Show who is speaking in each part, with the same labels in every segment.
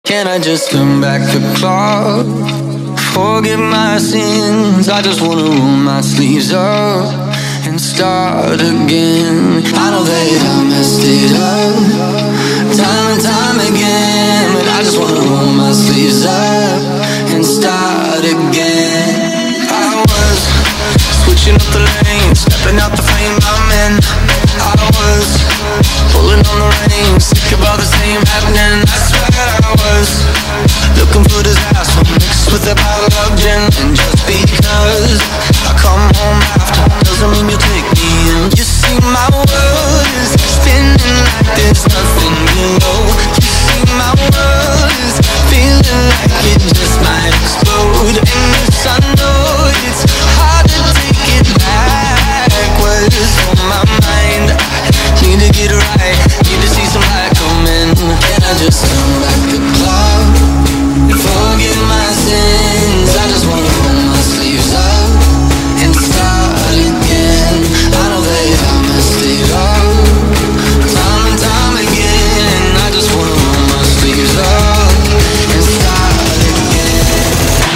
Speaker 1: Can I just turn back the clock? Forgive my sins. I just wanna roll my sleeves up and start again. I know that I messed it up time and time again, but I just wanna roll my sleeves up and start again. I was switching up the lanes, stepping out the flame I'm in. I was pulling on the reins, sick of all the same happening. I swear I was looking for disaster mixed with a bottle of gin. And just because I come home after doesn't mean you take me in. You see my world is spinning like there's nothing below. You see my world is feeling like it just might explode. And yes, I know it's hard to take it backwards from my mind. I need to get right, need to see some light coming. Can I just turn back the clock and forgive my sins? I just wanna roll my sleeves up and start again. I know that I messed it up time and time again. I just wanna roll my sleeves up and start again.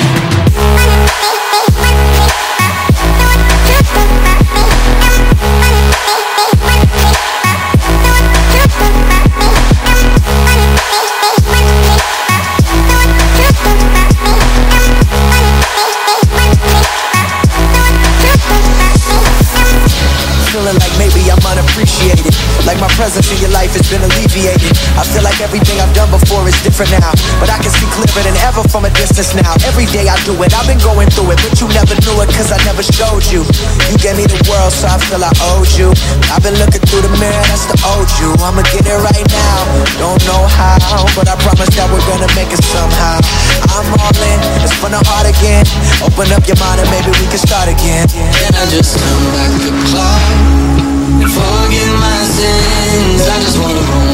Speaker 2: Feeling like maybe I'm unappreciated, like my presence in your life has been alleviated. I feel like everything I've done before is different now, but I can see clearer than ever from a distance now. Every day I do it, I've been going through it, but you never knew it cause I never showed you. You gave me the world so I feel I owed you. I've been looking through the mirror, that's the old you. I'ma get it right now, don't know how, but I promise that we're gonna make it somehow. I'm all in, it's from the heart again. Open up your mind and maybe we can start again.
Speaker 1: Can I just turn back the clock and forgive my sins? I just wanna roll